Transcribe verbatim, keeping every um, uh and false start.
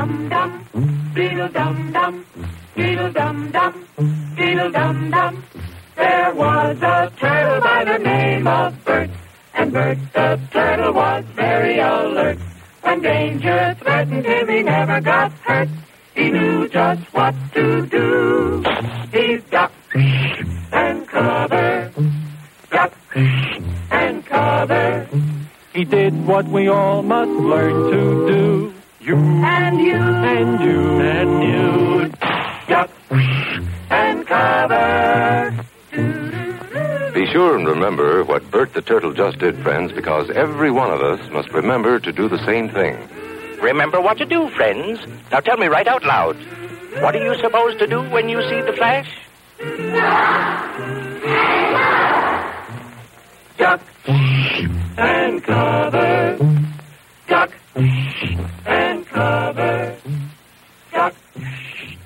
Beedle-dum-dum, beedle-dum-dum, beedle-dum-dum, beedle-dum-dum. There was a turtle by the name of Bert, and Bert the turtle was very alert. When danger threatened him, he never got hurt. He knew just what to do. He ducked and covered, ducked and covered. He did what we all must learn to do. You and you and you and you duck and cover. Be sure and remember what Bert the Turtle just did, friends, because every one of us must remember to do the same thing. Remember what to do, friends. Now tell me right out loud. What are you supposed to do when you see the flash? Duck and cover. Duck and cover. Duck